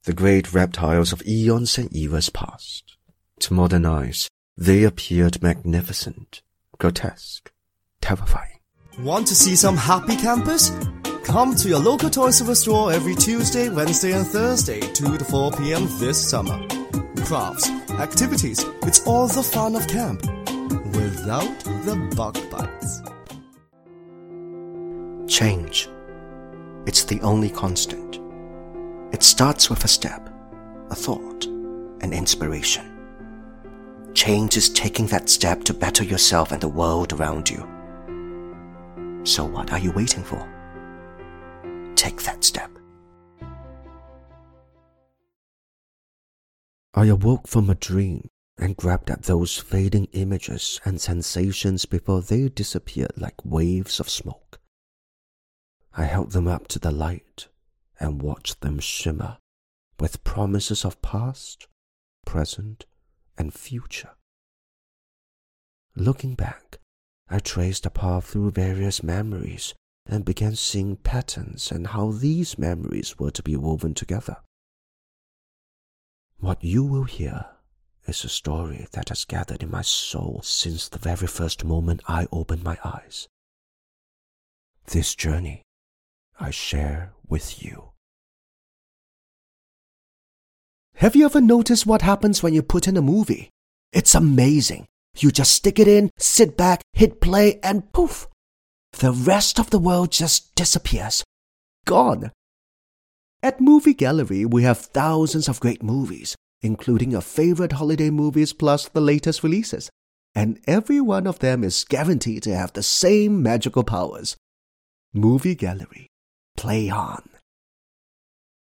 the great reptiles of eons and eras past. To modern eyes, they appeared magnificent, grotesque, terrifying. Want to see some happy campers? Come to your local Toys R Us store every Tuesday, Wednesday and Thursday, 2 to 4 p.m. this summer. Crafts, activities, it's all the fun of camp, without the bug bites. Change. It's the only constant. It starts with a step, a thought, an inspiration. Change is taking that step to better yourself and the world around you. So what are you waiting for? Take that step. I awoke from a dream and grabbed at those fading images and sensations before they disappeared like waves of smoke. I held them up to the light and watched them shimmer with promises of past, present, and future. Looking back, I traced a path through various memories and began seeing patterns and how these memories were to be woven together. What you will hear is a story that has gathered in my soul since the very first moment I opened my eyes. This journey I share with you. Have you ever noticed what happens when you put in a movie? It's amazing. You just stick it in, sit back, hit play, and poof! The rest of the world just disappears. Gone. At Movie Gallery, we have thousands of great movies, including your favorite holiday movies plus the latest releases. And every one of them is guaranteed to have the same magical powers. Movie Gallery. Play on.